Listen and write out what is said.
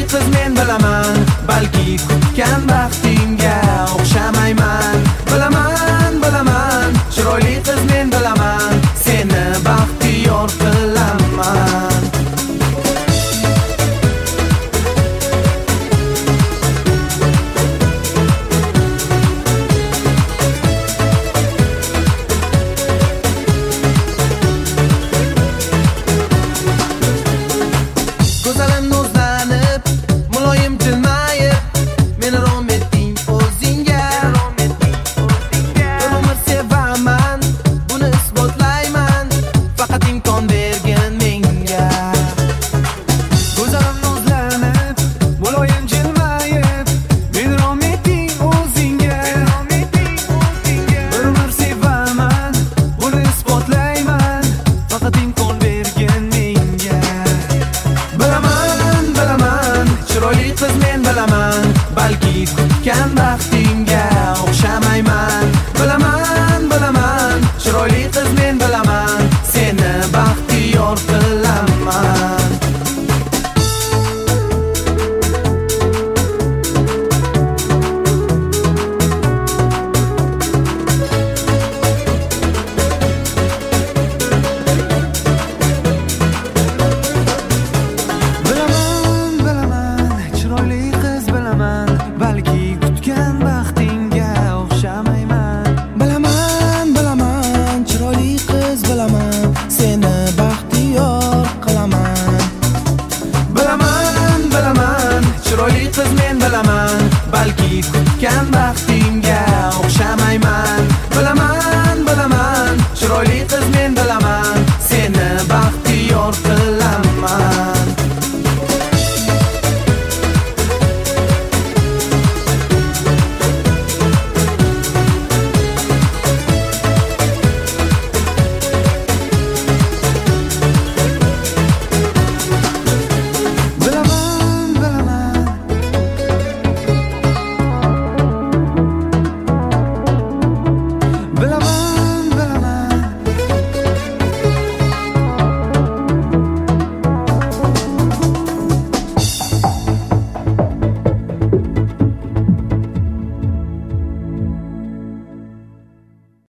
qiz men bilaman, balki kutgan baxtingga o'xshamayman. Bilaman, bilaman, chiroyli qiz men bilaman, seni baxtiyor qilaman. Ko'zlarim nozlanib, muloyim jilmayib, meni rom etding o'zingga. Bir umr sevaman, buni isbotlayman, faqat imkon bergin menga. Ko'zlarim nozlanib, muloyim jilmayib, meni rom etding o'zingga. Bir umr sevaman, buni isbotlayman, faqat imkon bergin menga. Bilaman, bilaman, chiroyli qiz men bilaman, balki kutgan baxtingga o'xshamayman.